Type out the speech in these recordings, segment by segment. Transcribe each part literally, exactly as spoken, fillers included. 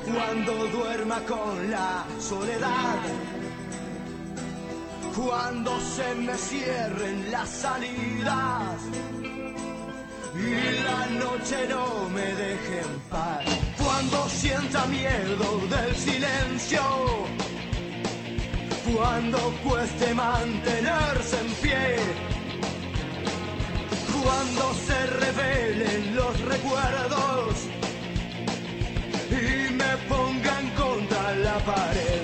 cuando duerma con la soledad, cuando se me cierren las salidas y la noche no me deje en paz, cuando sienta miedo del silencio, cuando cueste mantenerse en pie, cuando se revelen los recuerdos y me pongan contra la pared.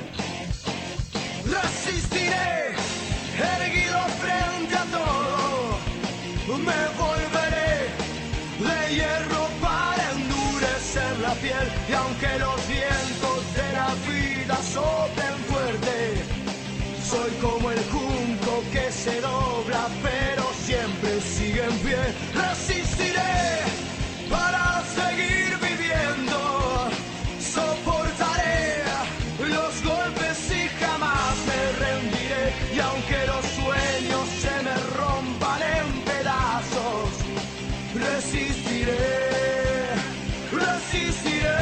Resistiré, erguido frente a todo, me volveré de hierro para endurecer la piel, y aunque los vientos de la vida soplen fuerte, soy como el junco que se dobla pero siempre sigue en pie. Resistiré para seguir viviendo, soportaré los golpes y jamás me rendiré, y aunque los sueños se me rompan en pedazos, resistiré, resistiré.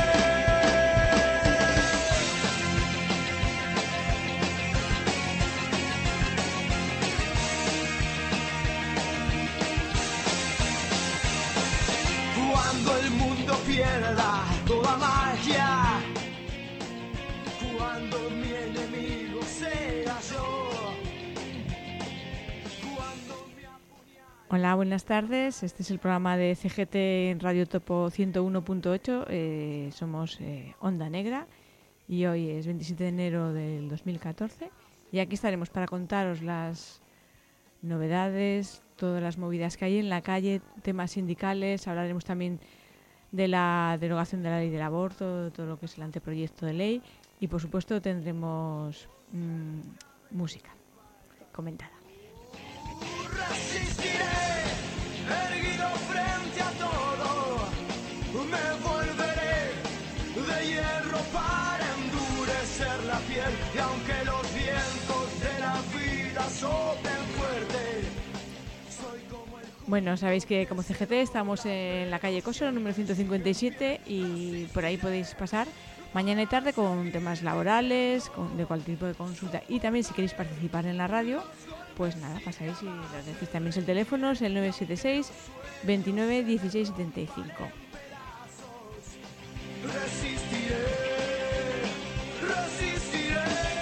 Cuando el mundo pierda toda magia, cuando mi enemigo sea yo, cuando me apuñale... Hola, buenas tardes. Este es el programa de C G T en Radio Topo ciento uno punto ocho. Eh, somos eh, Onda Negra y hoy es veintisiete de enero del dos mil catorce. Y aquí estaremos para contaros las novedades, todas las movidas que hay en la calle, temas sindicales. Hablaremos también de la derogación de la ley del aborto, todo lo que es el anteproyecto de ley. Y por supuesto tendremos mmm, música comentada. Resistiré, erguido frente a todo, me volveré de hierro para endurecer la piel, y aunque los vientos de la vida soplen fuerte, soy como el... Bueno, sabéis que como C G T estamos en la calle Cosero, número ciento cincuenta y siete, y por ahí podéis pasar mañana y tarde con temas laborales, con, de cualquier tipo de consulta, y también si queréis participar en la radio, pues nada, pasáis y lo decís. También el teléfono es el nueve siete seis, veintinueve, dieciséis setenta y cinco. Resistiré, resistiré.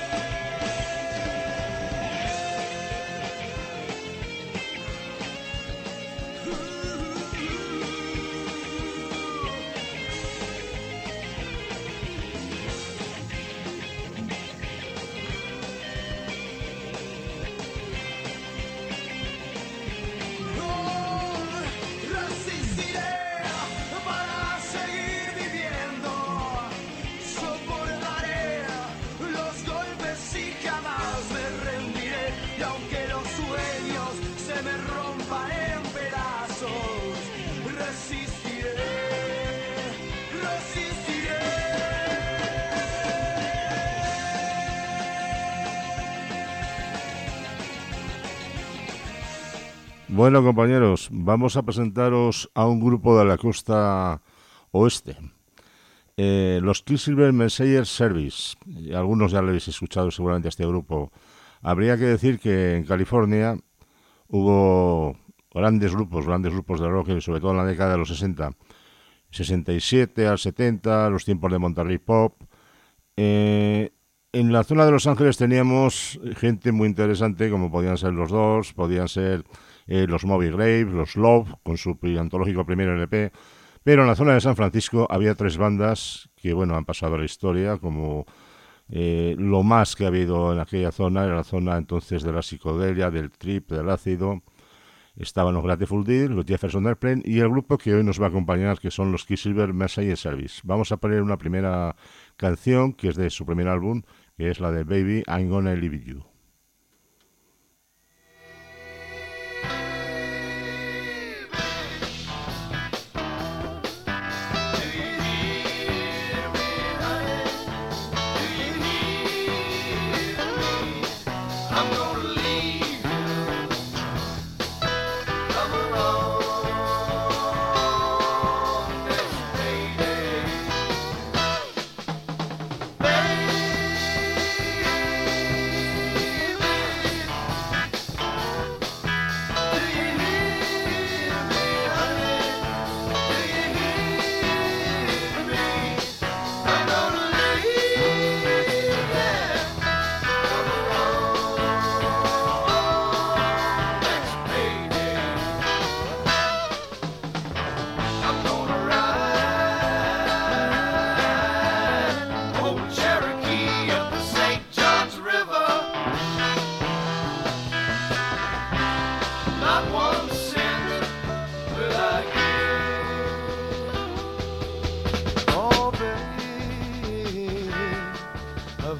Bueno, compañeros, vamos a presentaros a un grupo de la costa oeste. Eh, los Quicksilver Messenger Service. Algunos ya lo habéis escuchado seguramente a este grupo. Habría que decir que en California hubo grandes grupos, grandes grupos de rock, sobre todo en la década de los sesenta. sesenta y siete al setenta, los tiempos de Monterrey Pop. Eh, en la zona de Los Ángeles teníamos gente muy interesante, como podían ser los Doors, podían ser eh, los Moby Graves, los Love, con su antológico primer L P. Pero en la zona de San Francisco había tres bandas que, bueno, han pasado a la historia, como eh, lo más que ha habido en aquella zona, era la zona entonces de la psicodelia, del trip, del ácido. Estaban los Grateful Dead, los Jefferson Airplane y el grupo que hoy nos va a acompañar, que son los Quicksilver Messenger Service. Vamos a poner una primera canción, que es de su primer álbum, que es la de Baby, I'm Gonna Leave You.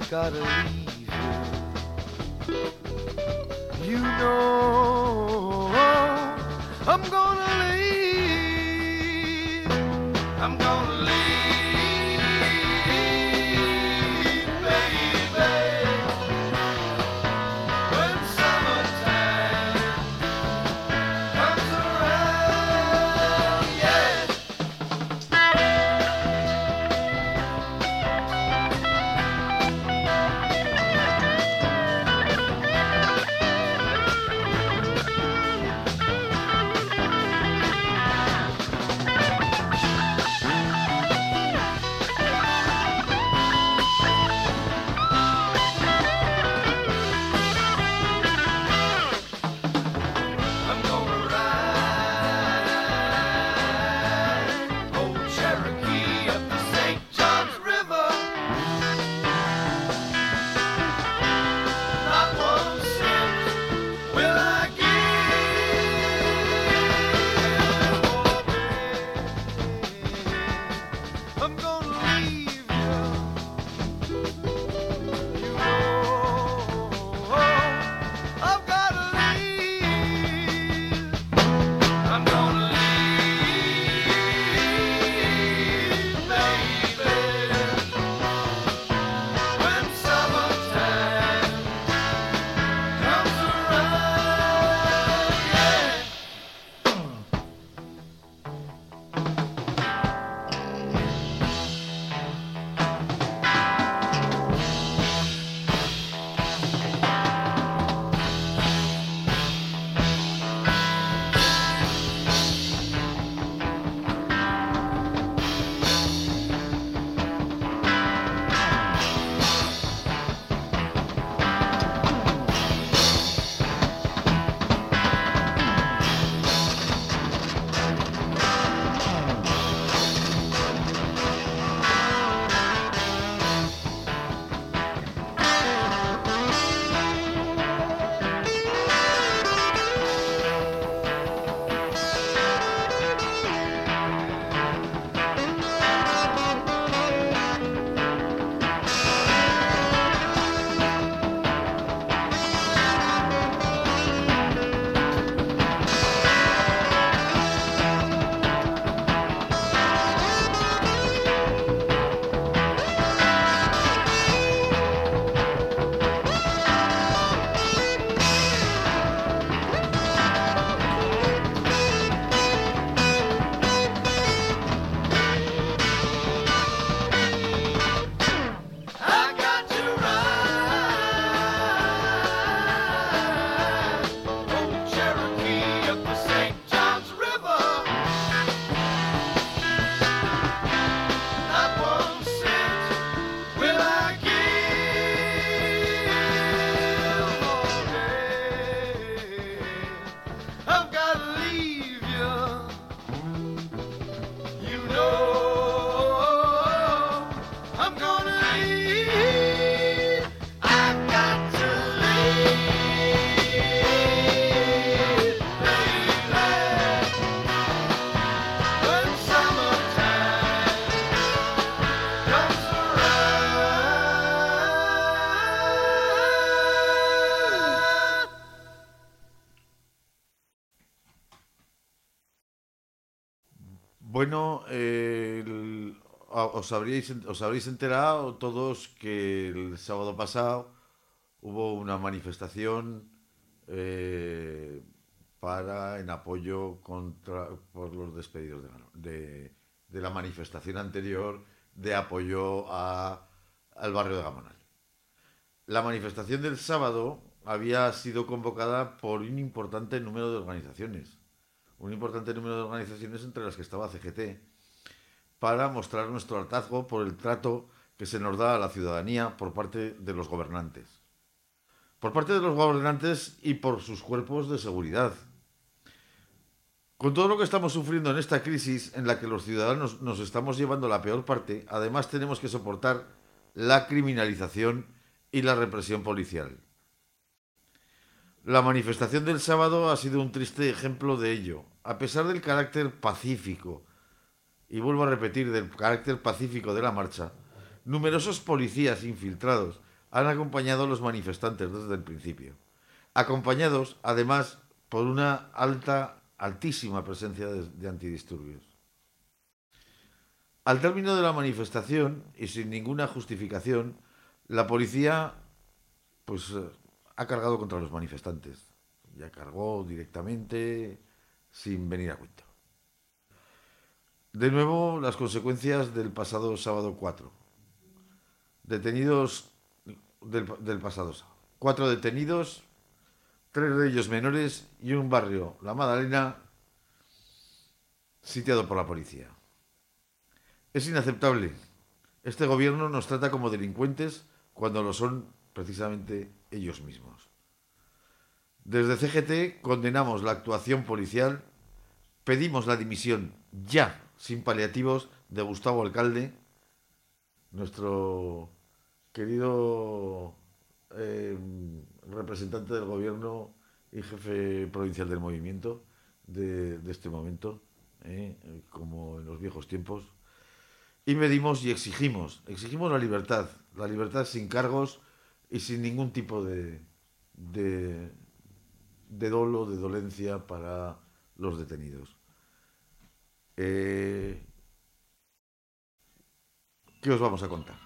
gotta leave you. You know I'm gonna leave. I'm gonna leave. Bueno, eh, el- a- os habréis, os habréis enterado todos que el sábado pasado hubo una manifestación eh, para en apoyo contra por los despedidos de, Gano- de, de la manifestación anterior de apoyo a, al barrio de Gamonal. La manifestación del sábado había sido convocada por un importante número de organizaciones, un importante número de organizaciones entre las que estaba C G T, para mostrar nuestro hartazgo por el trato que se nos da a la ciudadanía por parte de los gobernantes. Por parte de los gobernantes y por sus cuerpos de seguridad. Con todo lo que estamos sufriendo en esta crisis en la que los ciudadanos nos estamos llevando la peor parte, además tenemos que soportar la criminalización y la represión policial. La manifestación del sábado ha sido un triste ejemplo de ello. A pesar del carácter pacífico, y vuelvo a repetir, del carácter pacífico de la marcha, numerosos policías infiltrados han acompañado a los manifestantes desde el principio, acompañados además por una alta, altísima presencia de, de antidisturbios. Al término de la manifestación y sin ninguna justificación, la policía pues ha cargado contra los manifestantes. Ya cargó directamente, sin venir a cuento. De nuevo, las consecuencias del pasado sábado cuatro. Detenidos del, del pasado sábado. Cuatro detenidos, tres de ellos menores y un barrio, La Madalena, sitiado por la policía. Es inaceptable. Este gobierno nos trata como delincuentes cuando lo son precisamente ellos mismos. Desde C G T condenamos la actuación policial, pedimos la dimisión ya, sin paliativos, de Gustavo Alcalde, nuestro querido eh, representante del gobierno y jefe provincial del movimiento de, de este momento, eh, como en los viejos tiempos. Y pedimos y exigimos, exigimos la libertad, la libertad sin cargos y sin ningún tipo de, de, de dolo, de dolencia para los detenidos. Eh, ¿Qué os vamos a contar?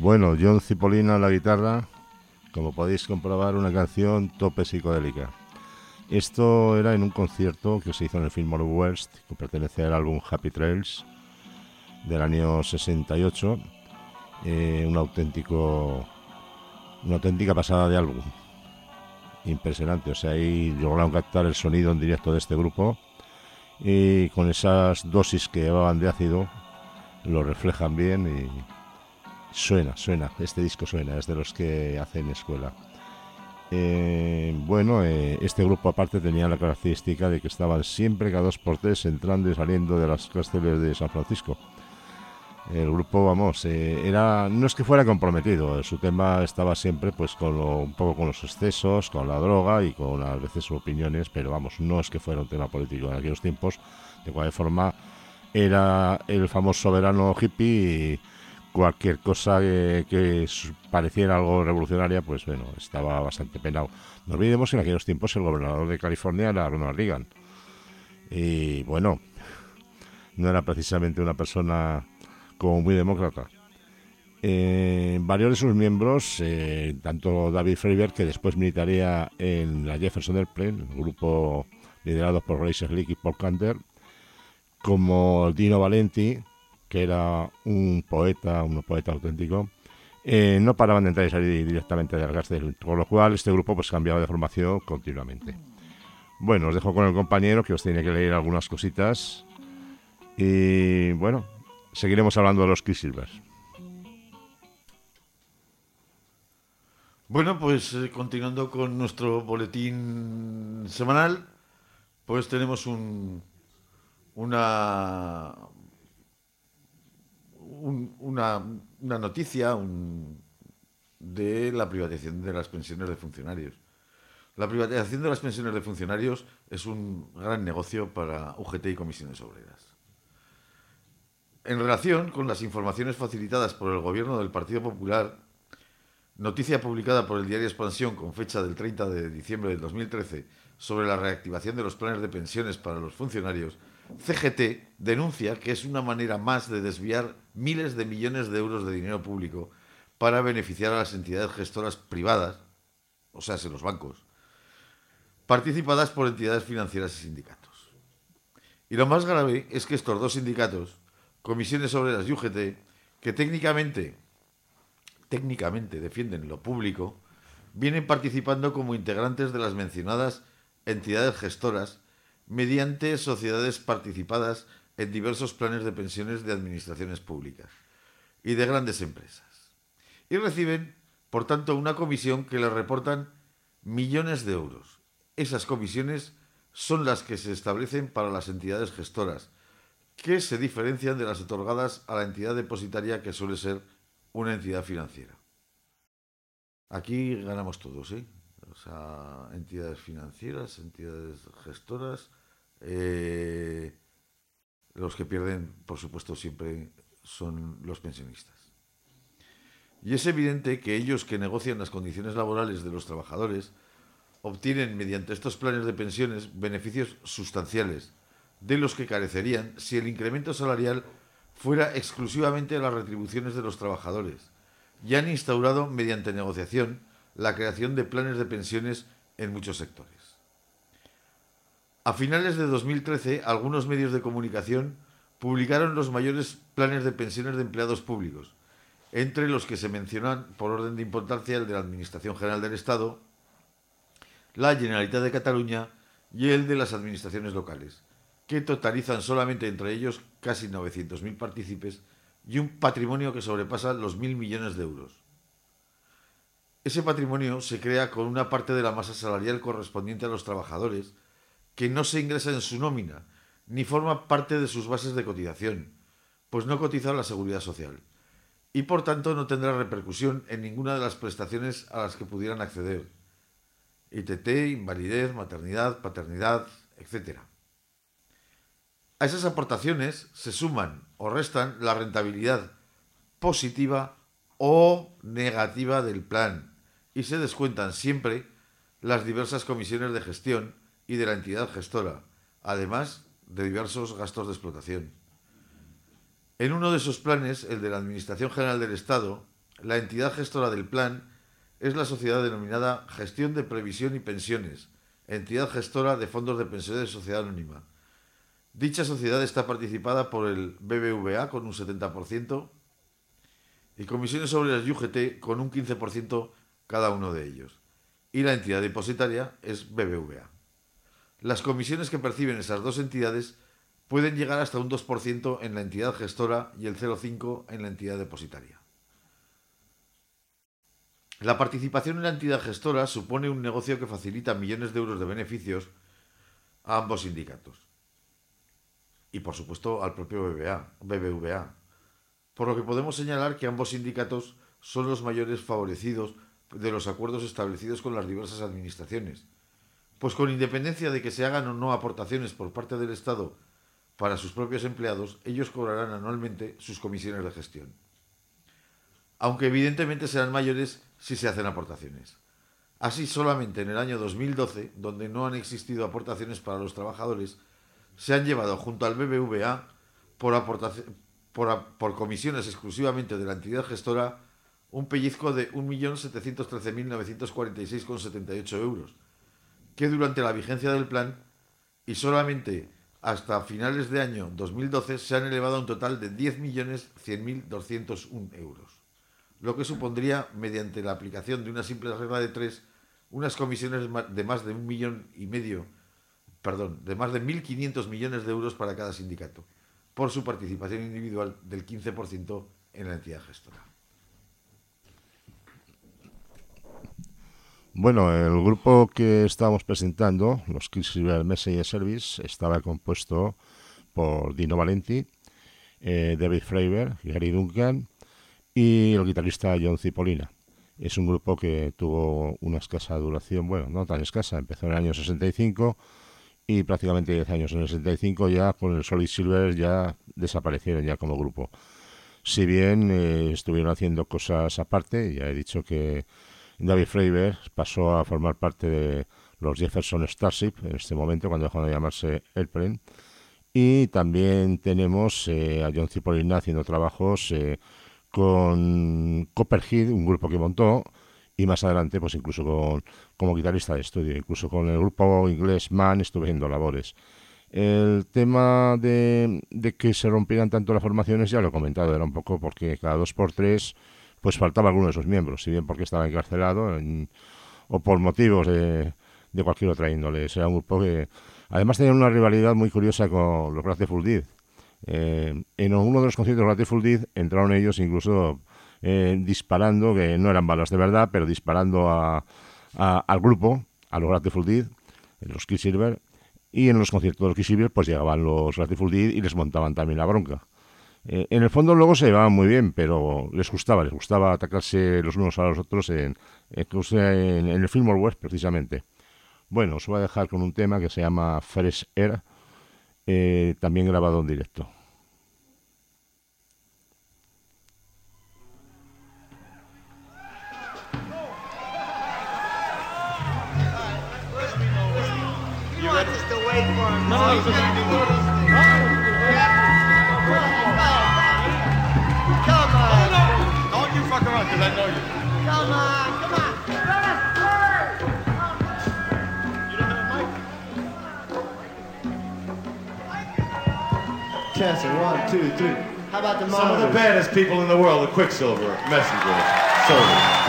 Bueno, John Cipollina a la guitarra, como podéis comprobar, una canción tope psicodélica. Esto era en un concierto que se hizo en el Fillmore West, que pertenece al álbum Happy Trails del año sesenta y ocho. Eh, un auténtico, una auténtica pasada de álbum. Impresionante, o sea, ahí lograron captar el sonido en directo de este grupo y con esas dosis que llevaban de ácido lo reflejan bien y suena, suena, este disco suena, es de los que hacen escuela. Eh, bueno, eh, este grupo aparte tenía la característica de que estaban siempre cada dos por tres entrando y saliendo de las cárceles de San Francisco. El grupo, vamos, eh, era no es que fuera comprometido, su tema estaba siempre pues con lo, un poco con los excesos, con la droga y con a veces opiniones, pero vamos, no es que fuera un tema político en aquellos tiempos. De cualquier forma, era el famoso soberano hippie y cualquier cosa que, que pareciera algo revolucionaria, pues bueno, estaba bastante penado. No olvidemos que en aquellos tiempos el gobernador de California era Ronald Reagan. Y bueno, no era precisamente una persona como muy demócrata. Eh, varios de sus miembros, eh, tanto David Freiberg, que después militaría en la Jefferson Airplane, un grupo liderado por Ray Slick y Paul Canter, como Dino Valenti, que era un poeta, un poeta auténtico, eh, no paraban de entrar y salir directamente de la cárcel, con lo cual este grupo pues cambiaba de formación continuamente. Bueno, os dejo con el compañero que os tiene que leer algunas cositas y bueno, seguiremos hablando de los Quicksilvers. Bueno, pues eh, continuando con nuestro boletín semanal, pues tenemos un una un, una, una noticia un, de la privatización de las pensiones de funcionarios. La privatización de las pensiones de funcionarios es un gran negocio para U G T y comisiones obreras. En relación con las informaciones facilitadas por el gobierno del Partido Popular, noticia publicada por el diario Expansión con fecha del treinta de diciembre del dos mil trece sobre la reactivación de los planes de pensiones para los funcionarios, C G T denuncia que es una manera más de desviar miles de millones de euros de dinero público para beneficiar a las entidades gestoras privadas, o sea, los bancos, participadas por entidades financieras y sindicatos. Y lo más grave es que estos dos sindicatos, Comisiones Obreras y U G T, que técnicamente, técnicamente defienden lo público, vienen participando como integrantes de las mencionadas entidades gestoras mediante sociedades participadas en diversos planes de pensiones de administraciones públicas y de grandes empresas. Y reciben, por tanto, una comisión que les reportan millones de euros. Esas comisiones son las que se establecen para las entidades gestoras, que se diferencian de las otorgadas a la entidad depositaria, que suele ser una entidad financiera. Aquí ganamos todos, ¿eh? O sea, entidades financieras, entidades gestoras. Eh, los que pierden, por supuesto, siempre son los pensionistas. Y es evidente que ellos que negocian las condiciones laborales de los trabajadores obtienen mediante estos planes de pensiones beneficios sustanciales, de los que carecerían si el incremento salarial fuera exclusivamente a las retribuciones de los trabajadores, y han instaurado mediante negociación la creación de planes de pensiones en muchos sectores. A finales de dos mil trece, algunos medios de comunicación publicaron los mayores planes de pensiones de empleados públicos, entre los que se mencionan, por orden de importancia, el de la Administración General del Estado, la Generalitat de Cataluña y el de las administraciones locales, que totalizan solamente entre ellos casi novecientos mil partícipes y un patrimonio que sobrepasa los mil millones de euros. Ese patrimonio se crea con una parte de la masa salarial correspondiente a los trabajadores que no se ingresa en su nómina, ni forma parte de sus bases de cotización, pues no cotiza a la Seguridad Social, y por tanto no tendrá repercusión en ninguna de las prestaciones a las que pudieran acceder: I T T, invalidez, maternidad, paternidad, etcétera. A esas aportaciones se suman o restan la rentabilidad positiva o negativa del plan y se descuentan siempre las diversas comisiones de gestión y de la entidad gestora, además de diversos gastos de explotación. En uno de esos planes, el de la Administración General del Estado, La entidad gestora del plan es la sociedad denominada Gestión de Previsión y Pensiones, entidad gestora de fondos de pensiones de sociedad anónima. Dicha sociedad está participada por el B B V A con un setenta por ciento y Comisiones Obreras y U G T con un quince por ciento cada uno de ellos. Y la entidad depositaria es B B V A. Las comisiones que perciben esas dos entidades pueden llegar hasta un dos por ciento en la entidad gestora y el cero coma cinco por ciento en la entidad depositaria. La participación en la entidad gestora supone un negocio que facilita millones de euros de beneficios a ambos sindicatos. Y por supuesto al propio B B V A. Por lo que podemos señalar que ambos sindicatos son los mayores favorecidos de los acuerdos establecidos con las diversas administraciones, pues con independencia de que se hagan o no aportaciones por parte del Estado para sus propios empleados, ellos cobrarán anualmente sus comisiones de gestión. Aunque evidentemente serán mayores si se hacen aportaciones. Así, solamente en el año dos mil doce, donde no han existido aportaciones para los trabajadores, se han llevado junto al B B V A por, por, por comisiones exclusivamente de la entidad gestora un pellizco de un millón setecientos trece mil novecientos cuarenta y seis coma setenta y ocho euros, que durante la vigencia del plan y solamente hasta finales de año dos mil doce se han elevado a un total de diez millones cien mil doscientos uno euros, lo que supondría, mediante la aplicación de una simple regla de tres, unas comisiones de más de un millón y medio, perdón, de más de mil quinientos millones de euros para cada sindicato, por su participación individual del quince por ciento en la entidad gestora. Bueno, el grupo que estábamos presentando, los Quicksilver Messenger Service, estaba compuesto por Dino Valenti, eh, David Fravor, Gary Duncan y el guitarrista John Cipollina. Es un grupo que tuvo una escasa duración, bueno, no tan escasa, empezó en el año sesenta y cinco y prácticamente diez años en el sesenta y cinco ya con el Solid Silver ya desaparecieron ya como grupo. Si bien eh, estuvieron haciendo cosas aparte, ya he dicho que David Fravor pasó a formar parte de los Jefferson Starship en este momento, cuando dejaron de llamarse Airplane. Y también tenemos eh, a John Cipollina haciendo trabajos eh, con Copperhead, un grupo que montó, y más adelante pues incluso con, como guitarrista de estudio, incluso con el grupo inglés Man estuve haciendo labores. El tema de, de que se rompieran tanto las formaciones ya lo he comentado, era un poco porque cada dos por tres pues faltaba alguno de sus miembros, si bien porque estaba encarcelado en, o por motivos de, de cualquier otra índole. Era un grupo que además tenía una rivalidad muy curiosa con los Grateful Dead. Eh, en uno de los conciertos de Grateful Dead entraron ellos incluso eh, disparando, que no eran balas de verdad, pero disparando a, a, al grupo, a los Grateful Dead, los Quicksilver, y en los conciertos de los Quicksilver pues llegaban los Grateful Dead y les montaban también la bronca. Eh, en el fondo luego se llevaban muy bien, pero les gustaba, les gustaba atacarse los unos a los otros en, en, en el Fillmore West precisamente. Bueno, os voy a dejar con un tema que se llama Fresh Air, eh, también grabado en directo. Because I know you. Come on, come on. You don't have a mic? Testing, one, two, three. How about the monitors? Some of the baddest people in the world, the Quicksilver Messenger Service.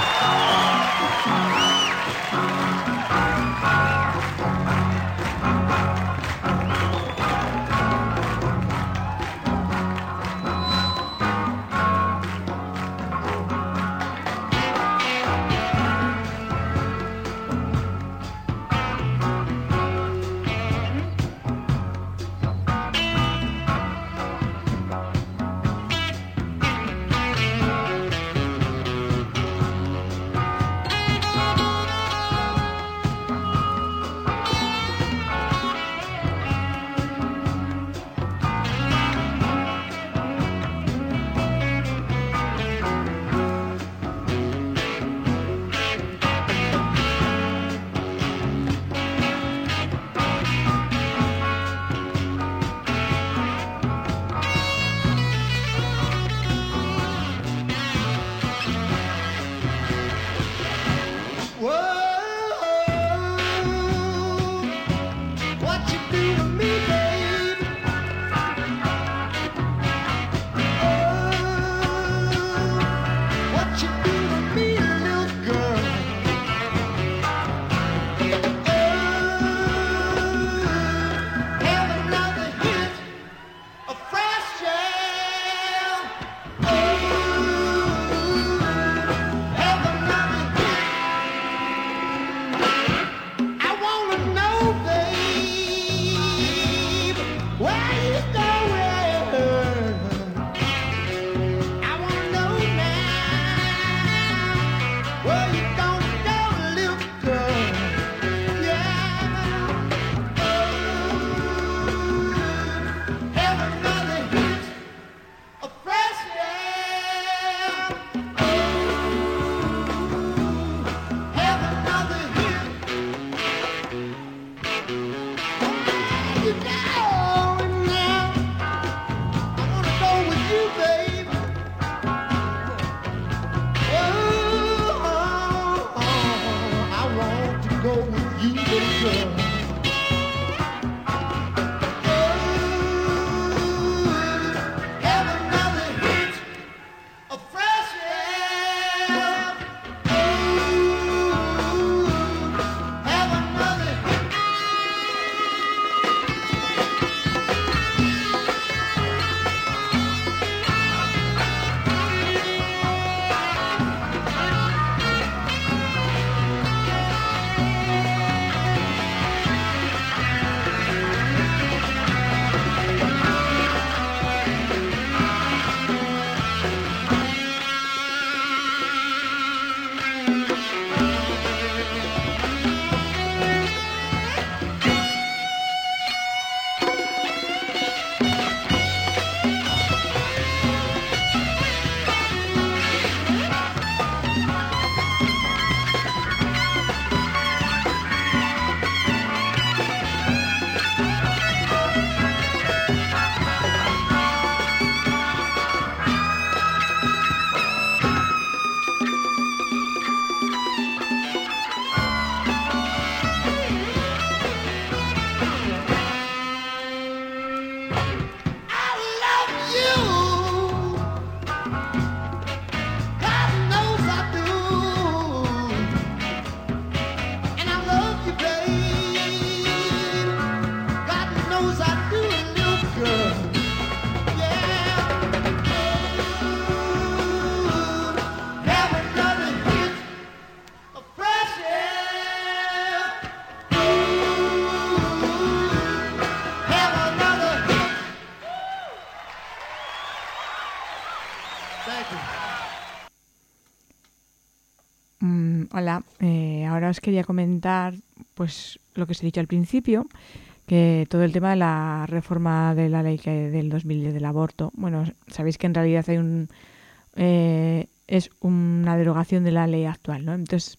Mm, hola, eh, ahora os quería comentar pues lo que os he dicho al principio, que todo el tema de la reforma de la ley que del dos mil diez del aborto, bueno, sabéis que en realidad hay un eh, es una derogación de la ley actual, ¿no? Entonces,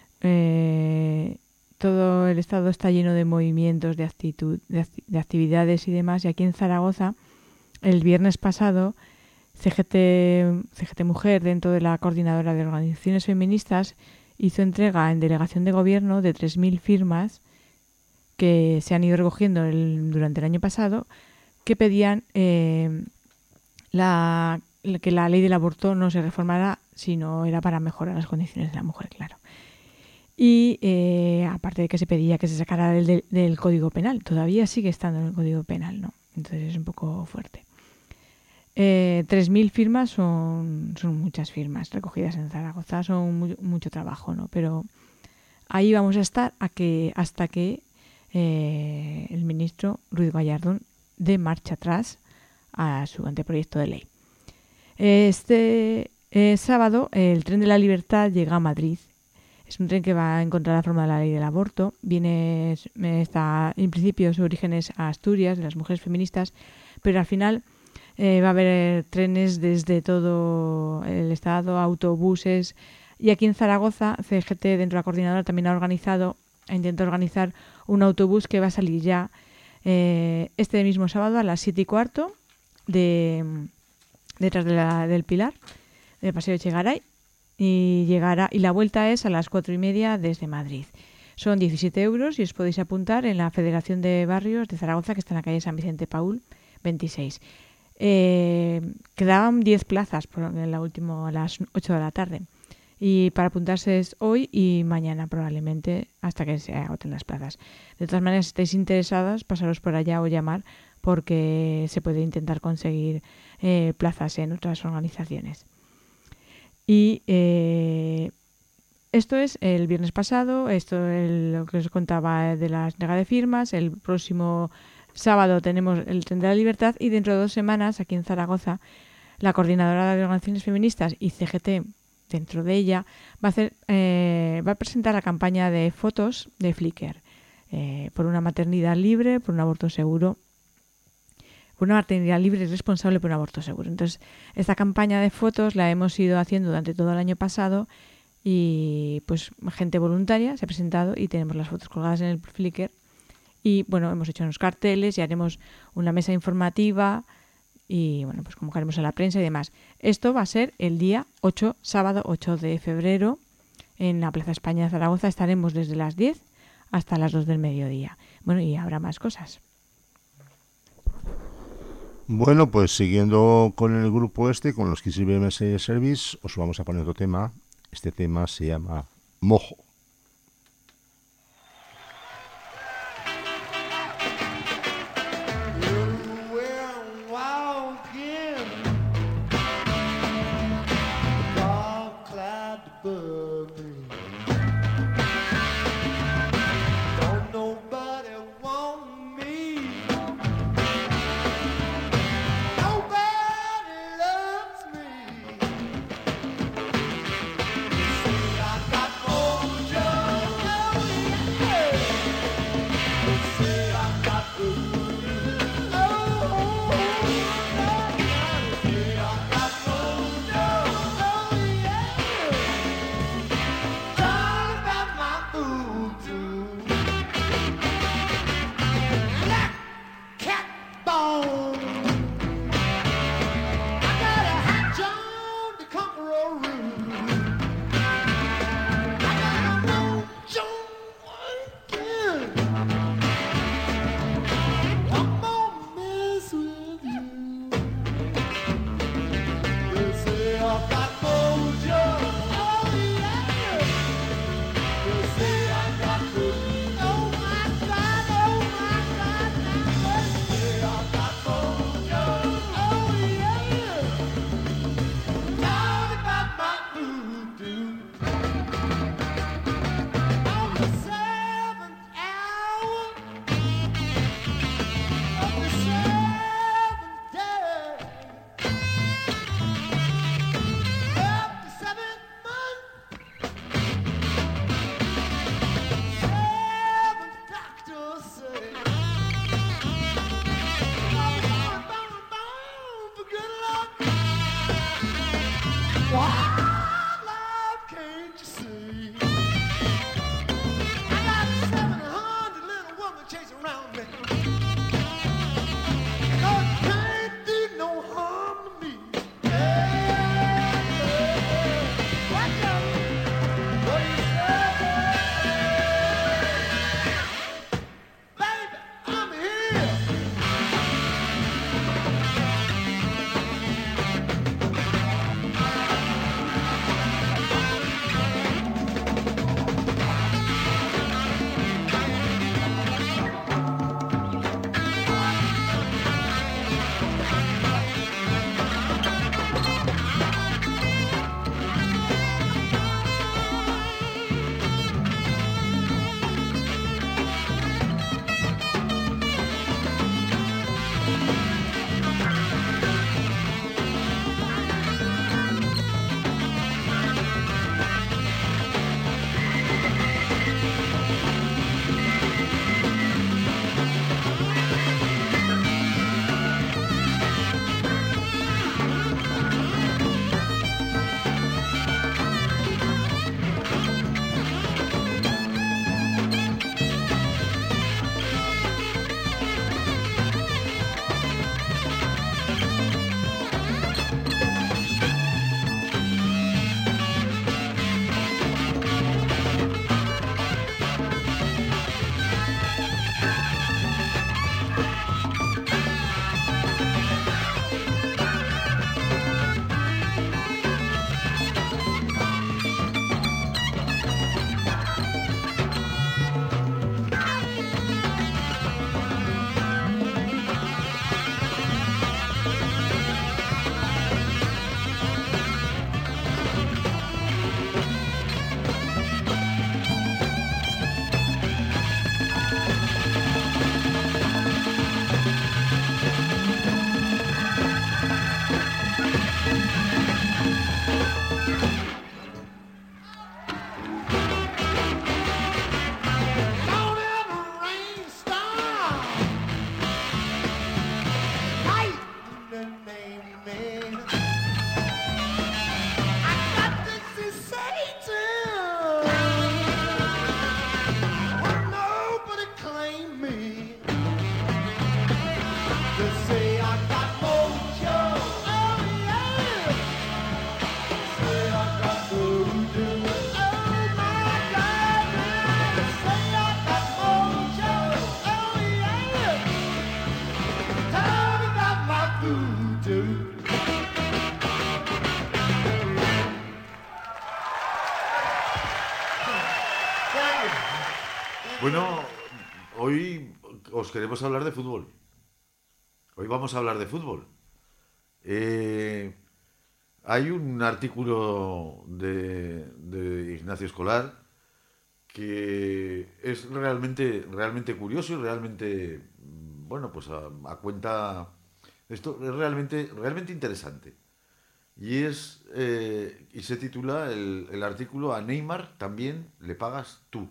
eh, todo el Estado está lleno de movimientos, de actitud, de, acti- de actividades y demás, y aquí en Zaragoza, el viernes pasado, C G T, C G T Mujer, dentro de la Coordinadora de Organizaciones Feministas, hizo entrega en delegación de gobierno de tres mil firmas que se han ido recogiendo el, durante el año pasado, que pedían eh, la, que la ley del aborto no se reformara, sino era para mejorar las condiciones de la mujer, claro. Y eh, aparte de que se pedía que se sacara del, del, del Código Penal, todavía sigue estando en el Código Penal, ¿no? Entonces es un poco fuerte. Eh, tres mil firmas son, son muchas firmas recogidas en Zaragoza, son muy, mucho trabajo, ¿no? Pero ahí vamos a estar a que, hasta que eh, el ministro Ruiz Gallardón dé marcha atrás a su anteproyecto de ley. Este eh, sábado el Tren de la Libertad llega a Madrid. Es un tren que va en contra de la reforma de la ley del aborto. Viene, está, en principio, su origen es a Asturias, de las mujeres feministas, pero al final Eh, va a haber trenes desde todo el estado, autobuses, y aquí en Zaragoza C G T dentro de la coordinadora también ha organizado, ha intentado organizar un autobús que va a salir ya eh, este mismo sábado a las siete y cuarto de, detrás de la, del Pilar, del Paseo Echegaray, y llegará, y la vuelta es a las cuatro y media desde Madrid. Son diecisiete euros y os podéis apuntar en la Federación de Barrios de Zaragoza, que está en la calle San Vicente Paúl veintiséis. Eh, quedaban diez plazas por en la última, a las ocho de la tarde, y para apuntarse es hoy y mañana probablemente hasta que se agoten las plazas. De todas maneras, si estáis interesados, pasaros por allá o llamar, porque se puede intentar conseguir eh, plazas en otras organizaciones. Y eh, esto es el viernes pasado, esto es lo que os contaba de la entrega de firmas. El próximo sábado tenemos el Tren de la Libertad, y dentro de dos semanas, aquí en Zaragoza, la Coordinadora de Organizaciones Feministas y C G T, dentro de ella, va a hacer, eh, va a presentar la campaña de fotos de Flickr, eh, por una maternidad libre, por un aborto seguro, por una maternidad libre y responsable, por un aborto seguro. Entonces, esta campaña de fotos la hemos ido haciendo durante todo el año pasado, y pues gente voluntaria se ha presentado y tenemos las fotos colgadas en el Flickr. Y bueno, hemos hecho unos carteles y haremos una mesa informativa y bueno, pues convocaremos a la prensa y demás. Esto va a ser el día ocho, sábado ocho de febrero, en la Plaza España de Zaragoza. Estaremos desde las diez hasta las dos del mediodía. Bueno, y habrá más cosas. Bueno, pues siguiendo con el grupo este, con los Kids Silver Messenger Service, os vamos a poner otro tema. Este tema se llama Mojo. I got more Bueno, hoy os queremos hablar de fútbol. Hoy vamos a hablar de fútbol. Eh, hay un artículo de, de Ignacio Escolar que es realmente, realmente curioso y realmente, bueno, pues a, a cuenta, esto es realmente, realmente interesante. Y es eh, y se titula el, el artículo: a Neymar también le pagas tú.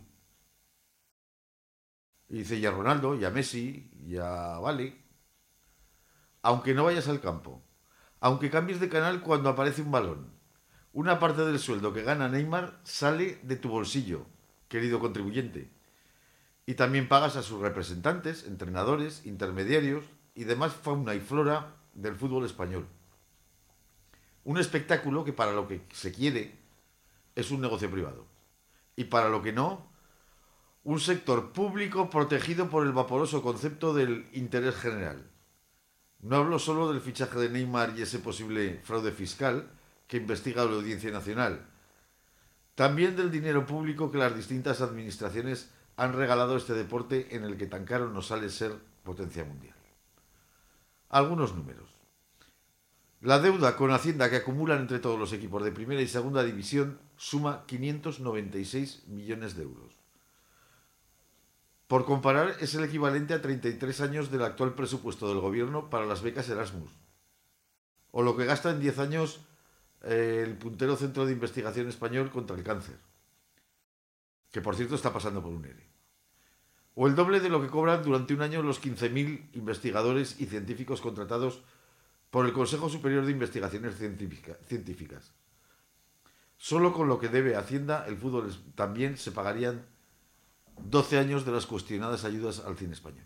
Y dice, y a Ronaldo, y a Messi, y a Vale, aunque no vayas al campo, aunque cambies de canal cuando aparece un balón, una parte del sueldo que gana Neymar sale de tu bolsillo, querido contribuyente. Y también pagas a sus representantes, entrenadores, intermediarios y demás fauna y flora del fútbol español. Un espectáculo que para lo que se quiere es un negocio privado. Y para lo que no, un sector público protegido por el vaporoso concepto del interés general. No hablo solo del fichaje de Neymar y ese posible fraude fiscal que investiga la Audiencia Nacional. También del dinero público que las distintas administraciones han regalado a este deporte en el que tan caro nos sale ser potencia mundial. Algunos números. La deuda con Hacienda que acumulan entre todos los equipos de primera y segunda división suma quinientos noventa y seis millones de euros. Por comparar, es el equivalente a treinta y tres años del actual presupuesto del gobierno para las becas Erasmus. O lo que gasta en diez años eh, el puntero Centro de Investigación Español contra el Cáncer, que por cierto está pasando por un ERE. O el doble de lo que cobran durante un año los quince mil investigadores y científicos contratados por el Consejo Superior de Investigaciones Científica, Científicas. Solo con lo que debe Hacienda, el fútbol también se pagarían doce años de las cuestionadas ayudas al cine español.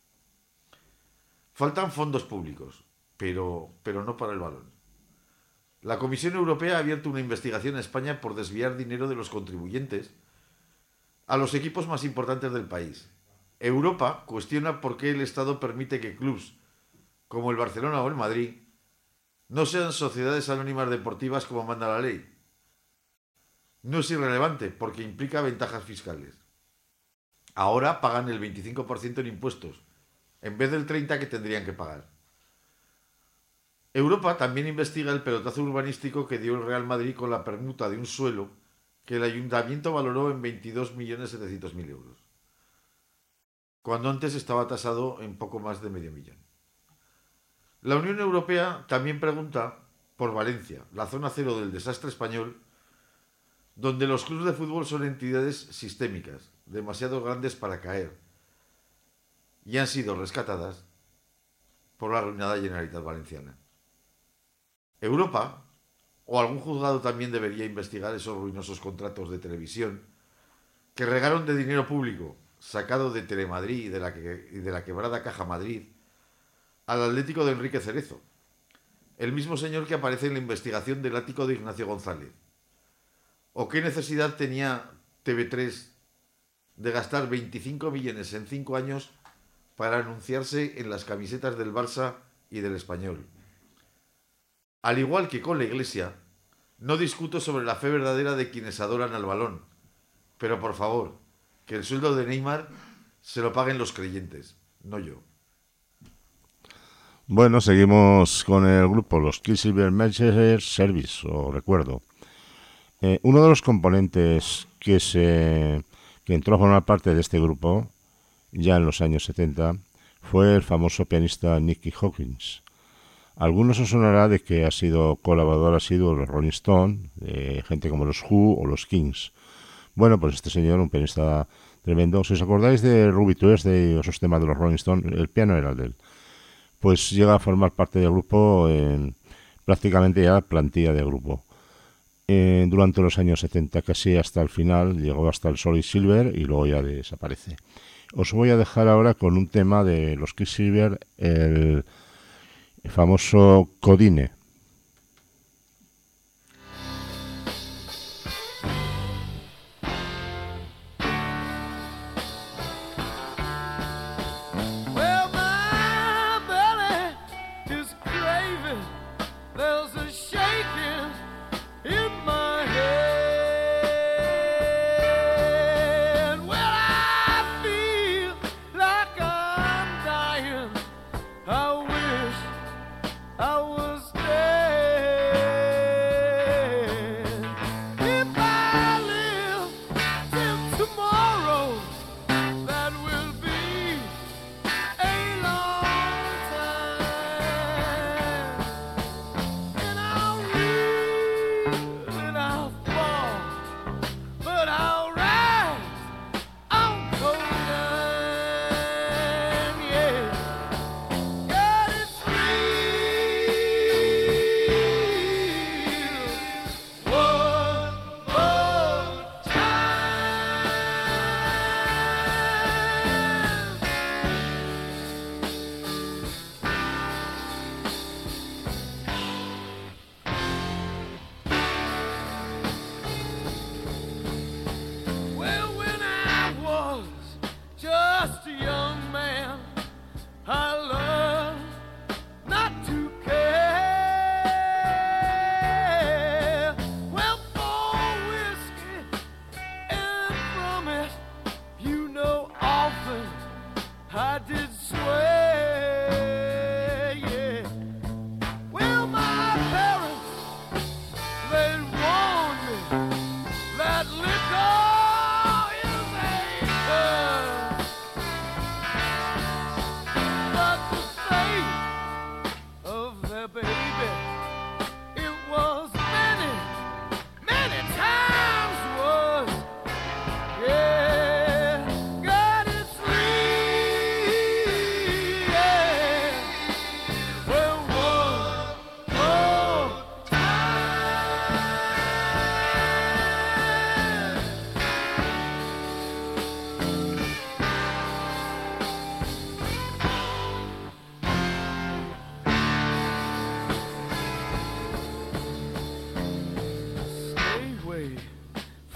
Faltan fondos públicos, pero, pero no para el balón. La Comisión Europea ha abierto una investigación a España por desviar dinero de los contribuyentes a los equipos más importantes del país. Europa cuestiona por qué el Estado permite que clubs como el Barcelona o el Madrid no sean sociedades anónimas deportivas como manda la ley. No es irrelevante porque implica ventajas fiscales. Ahora pagan el veinticinco por ciento en impuestos, en vez del treinta por ciento que tendrían que pagar. Europa también investiga el pelotazo urbanístico que dio el Real Madrid con la permuta de un suelo que el ayuntamiento valoró en veintidós millones setecientos mil euros, cuando antes estaba tasado en poco más de medio millón. La Unión Europea también pregunta por Valencia, la zona cero del desastre español, donde los clubes de fútbol son entidades sistémicas, demasiado grandes para caer, y han sido rescatadas por la arruinada Generalitat Valenciana. Europa, o algún juzgado, también debería investigar esos ruinosos contratos de televisión que regaron de dinero público, sacado de Telemadrid y de la, que, y de la quebrada Caja Madrid, al Atlético de Enrique Cerezo, el mismo señor que aparece en la investigación del ático de Ignacio González. ¿O qué necesidad tenía T V tres de gastar veinticinco millones en cinco años para anunciarse en las camisetas del Barça y del Español? Al igual que con la Iglesia, no discuto sobre la fe verdadera de quienes adoran al balón, pero por favor, que el sueldo de Neymar se lo paguen los creyentes, no yo. Bueno, seguimos con el grupo, los Quicksilver Messager Service, o recuerdo. Eh, uno de los componentes que se que entró a formar parte de este grupo, ya en los años setenta, fue el famoso pianista Nicky Hopkins. A algunos os sonará de que ha sido colaborador asiduo de los Rolling Stones, de gente como los Who o los Kings. Bueno, pues este señor, un pianista tremendo. Si os acordáis de Ruby Tuesday y esos temas de los Rolling Stones, el piano era el de él. Pues llega a formar parte del grupo, eh, prácticamente ya plantilla de grupo. Eh, durante los años setenta, casi hasta el final, llegó hasta el Solid Silver y luego ya desaparece. Os voy a dejar ahora con un tema de los Quicksilver, el famoso Codine. Well, I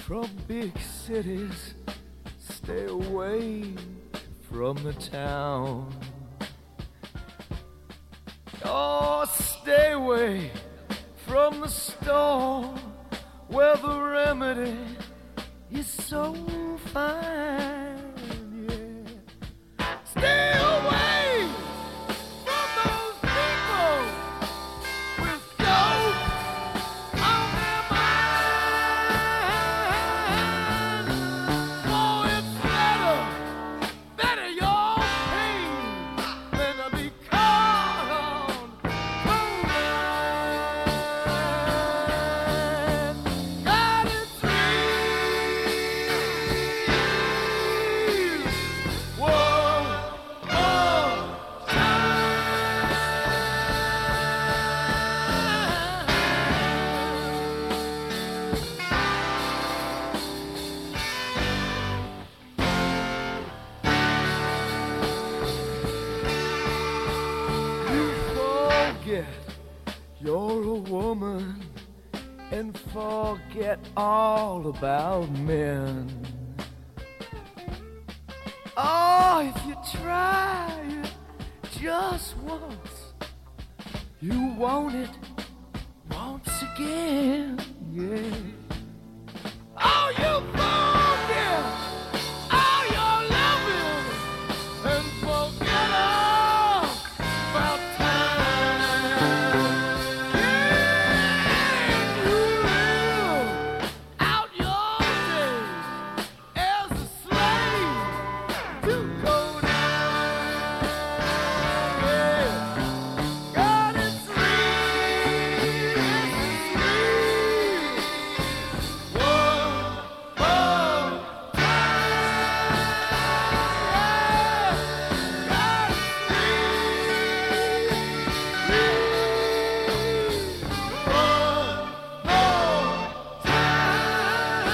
from big cities, stay away from the town. Oh, stay away from the store where the remedy is so fine, yeah. Stay away from those people with dope on their mind. Oh, it's better, better your pain than to be caught on command. God, it's real. Whoa, whoa, you forget you're a woman and forget all about men. Oh, if you try it just once, you want it once again, yeah. Oh, you forget all your loving and forget all about time. Yeah, you live out your days as a slave to go down. Yeah, God, it's real, it's real. Whoa, whoa, time. God, it's real, real. Whoa, whoa, time.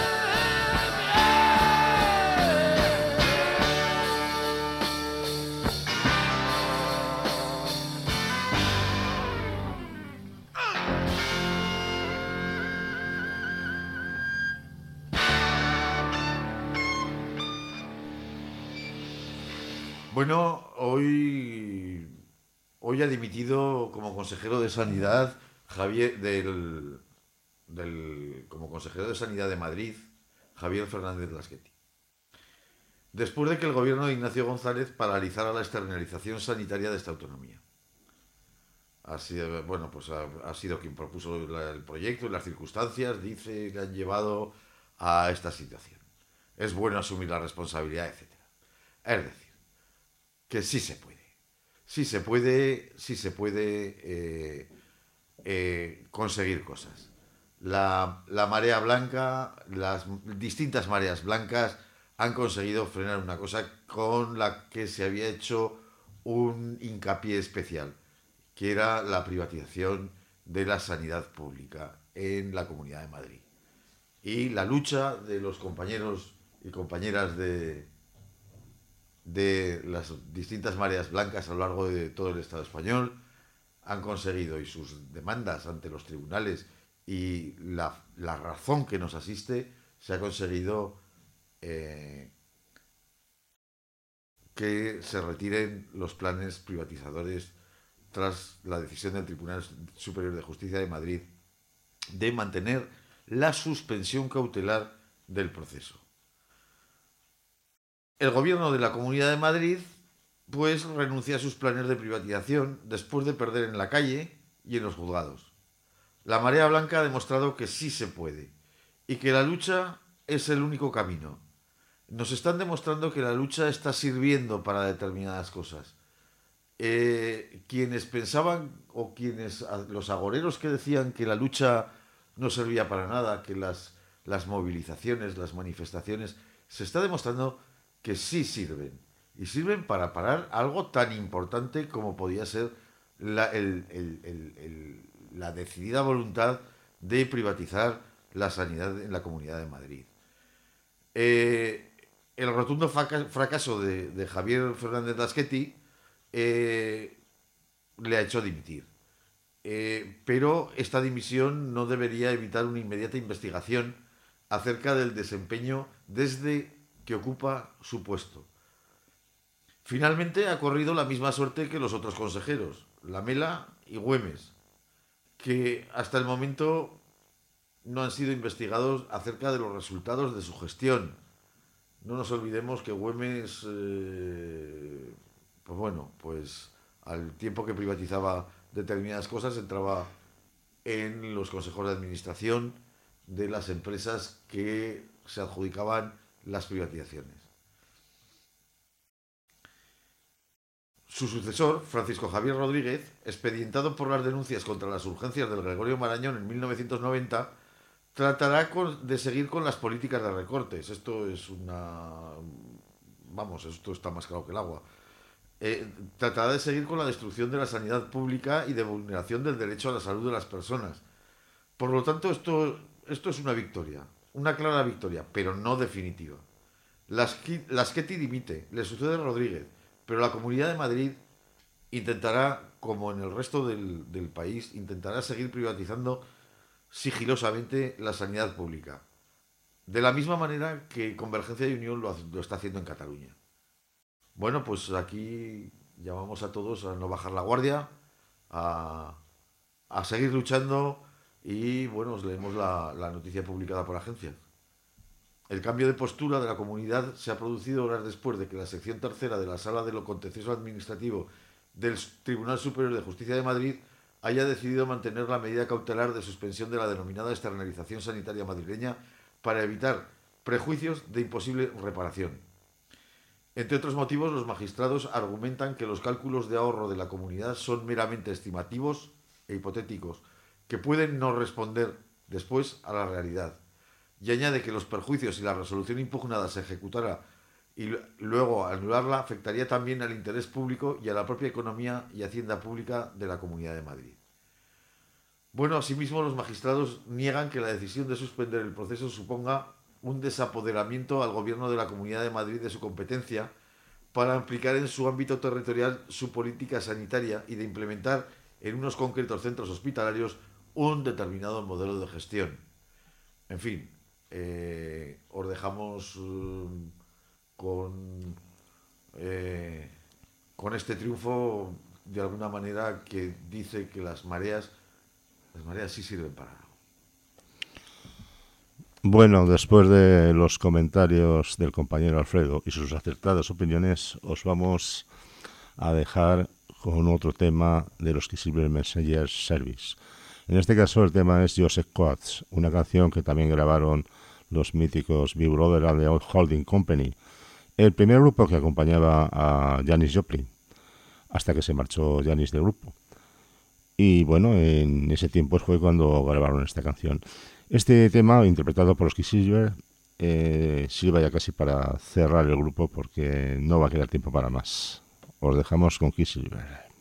Bueno, hoy, hoy ha dimitido como consejero de Sanidad Javier del, del como consejero de Sanidad de Madrid, Javier Fernández Lasqueti. Después de que el gobierno de Ignacio González paralizara la externalización sanitaria de esta autonomía. Ha sido, bueno, pues ha, ha sido quien propuso la- el proyecto y las circunstancias, dice, que han llevado a esta situación. Es bueno asumir la responsabilidad, etcétera. Es decir, que sí se puede. Sí se puede, sí se puede eh, eh, conseguir cosas. La, la marea blanca, las distintas mareas blancas han conseguido frenar una cosa con la que se había hecho un hincapié especial, que era la privatización de la sanidad pública en la Comunidad de Madrid. Y la lucha de los compañeros y compañeras de, de las distintas mareas blancas a lo largo de todo el Estado español han conseguido, y sus demandas ante los tribunales y la, la razón que nos asiste, se ha conseguido eh, que se retiren los planes privatizadores tras la decisión del Tribunal Superior de Justicia de Madrid de mantener la suspensión cautelar del proceso. El gobierno de la Comunidad de Madrid pues renuncia a sus planes de privatización después de perder en la calle y en los juzgados. La marea blanca ha demostrado que sí se puede y que la lucha es el único camino. Nos están demostrando que la lucha está sirviendo para determinadas cosas. Eh, quienes pensaban, o quienes, los agoreros que decían que la lucha no servía para nada, que las, las movilizaciones, las manifestaciones, se está demostrando que sí sirven. Y sirven para parar algo tan importante como podía ser la, el, el, el, el, la decidida voluntad de privatizar la sanidad en la Comunidad de Madrid. Eh, el rotundo fracaso de, de Javier Fernández Lasqueti eh, le ha hecho dimitir. Eh, pero esta dimisión no debería evitar una inmediata investigación acerca del desempeño desde que ocupa su puesto. Finalmente ha corrido la misma suerte que los otros consejeros, Lamela y Güemes, que hasta el momento no han sido investigados acerca de los resultados de su gestión. No nos olvidemos que Güemes, eh, pues bueno, pues al tiempo que privatizaba determinadas cosas, entraba en los consejos de administración de las empresas que se adjudicaban las privatizaciones. Su sucesor, Francisco Javier Rodríguez, expedientado por las denuncias contra las urgencias del Gregorio Marañón en mil novecientos noventa, tratará con, de seguir con las políticas de recortes. Esto es una... Vamos, esto está más claro que el agua. Eh, tratará de seguir con la destrucción de la sanidad pública y de vulneración del derecho a la salud de las personas. Por lo tanto, esto, esto es una victoria, una clara victoria, pero no definitiva. Las, las Ketty dimite, le sucede Rodríguez, pero la Comunidad de Madrid intentará, como en el resto del, del país, intentará seguir privatizando sigilosamente la sanidad pública, de la misma manera que Convergencia y Unión lo, lo está haciendo en Cataluña. Bueno, pues aquí llamamos a todos a no bajar la guardia, a, a seguir luchando y, bueno, os leemos la, la noticia publicada por Agencia. El cambio de postura de la comunidad se ha producido horas después de que la sección tercera de la Sala de lo Contencioso Administrativo del Tribunal Superior de Justicia de Madrid haya decidido mantener la medida cautelar de suspensión de la denominada externalización sanitaria madrileña para evitar prejuicios de imposible reparación. Entre otros motivos, los magistrados argumentan que los cálculos de ahorro de la comunidad son meramente estimativos e hipotéticos, que pueden no responder después a la realidad. Y añade que los perjuicios si la resolución impugnada se ejecutara y luego anularla afectaría también al interés público y a la propia economía y hacienda pública de la Comunidad de Madrid. Bueno, asimismo, los magistrados niegan que la decisión de suspender el proceso suponga un desapoderamiento al Gobierno de la Comunidad de Madrid de su competencia para aplicar en su ámbito territorial su política sanitaria y de implementar en unos concretos centros hospitalarios un determinado modelo de gestión. En fin, eh, os dejamos eh, con, eh, con este triunfo, de alguna manera, que dice que las mareas, las mareas sí sirven para algo. Bueno, después de los comentarios del compañero Alfredo y sus acertadas opiniones, os vamos a dejar con otro tema de los Kissilver Messenger Service. En este caso el tema es Joseph Coates, una canción que también grabaron los míticos Big Brother and the Holding Company, el primer grupo que acompañaba a Janis Joplin, hasta que se marchó Janis del grupo. Y bueno, en ese tiempo fue cuando grabaron esta canción. Este tema, interpretado por los Kissilver, eh, sirve ya casi para cerrar el grupo porque no va a quedar tiempo para más. Os dejamos con Kissilver.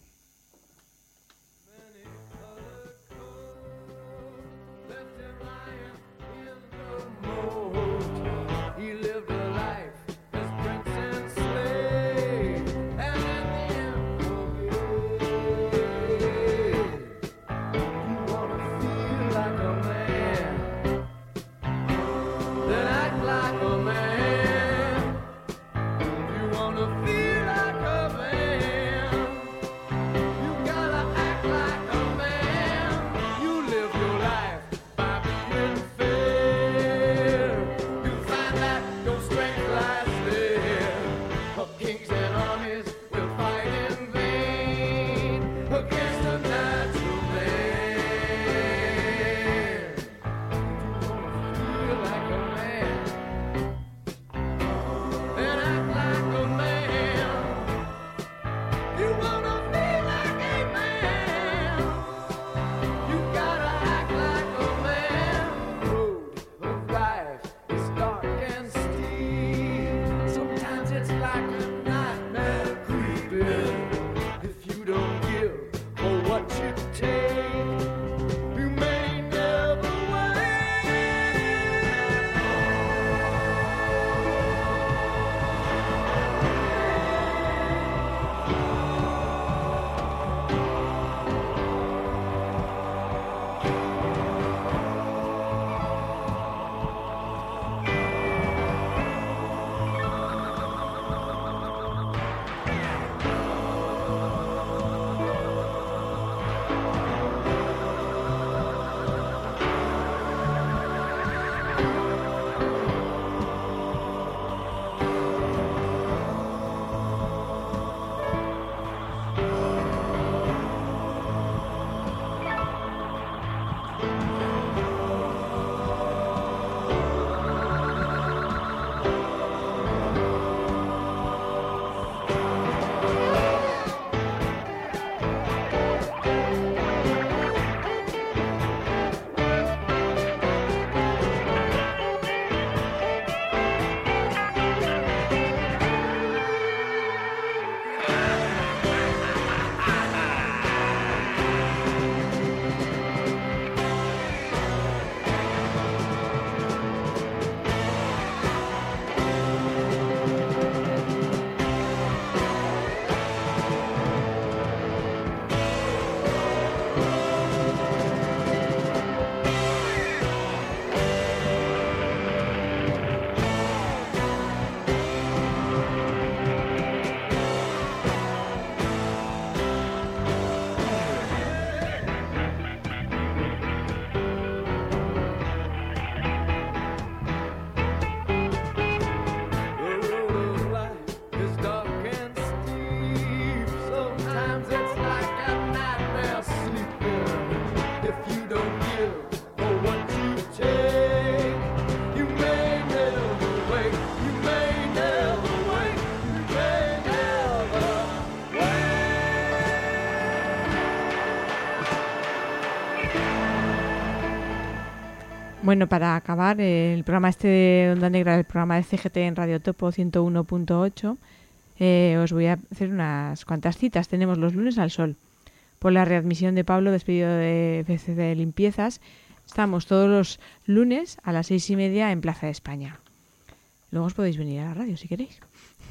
Bueno, para acabar, eh, el programa este de Onda Negra, el programa de C G T en Radio Topo ciento uno punto ocho, eh, os voy a hacer unas cuantas citas. Tenemos los lunes al sol, por la readmisión de Pablo, despedido de F C de Limpiezas. Estamos todos los lunes a las seis y media en Plaza de España. Luego os podéis venir a la radio si queréis.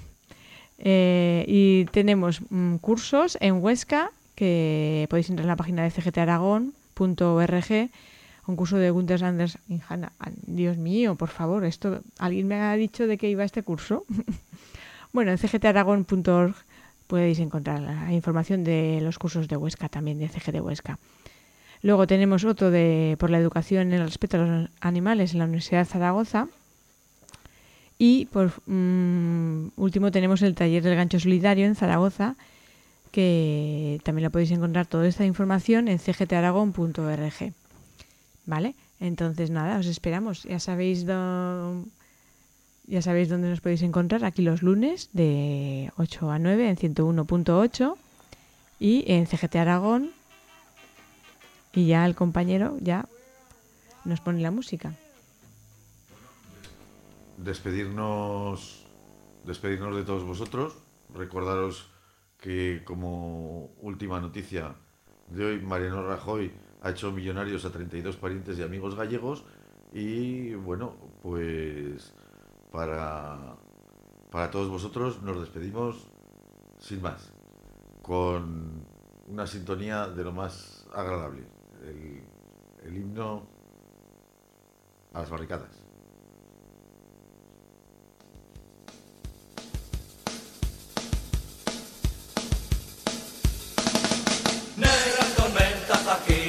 Eh, y tenemos mm, cursos en Huesca, que podéis entrar en la página de c g t aragón punto org. Un curso de Gunther Anders in Hanna. Dios mío, por favor, esto ¿alguien me ha dicho de qué iba este curso? Bueno, en c g t aragón punto org podéis encontrar la información de los cursos de Huesca, también de C G T Huesca. Luego tenemos otro de por la educación en el respeto a los animales en la Universidad de Zaragoza. Y por um, último tenemos el taller del gancho solidario en Zaragoza, que también la podéis encontrar toda esta información en c g t aragón punto org. ¿Vale? Entonces nada, os esperamos. Ya sabéis do... ya sabéis dónde nos podéis encontrar, aquí los lunes de ocho a nueve en ciento uno punto ocho y en C G T Aragón. Y ya el compañero ya nos pone la música. Despedirnos, despedirnos de todos vosotros. Recordaros que como última noticia de hoy, Mariano Rajoy ha hecho millonarios a treinta y dos parientes y amigos gallegos y bueno, pues para, para todos vosotros nos despedimos sin más, con una sintonía de lo más agradable, el, el himno a las barricadas. Negras tormentas aquí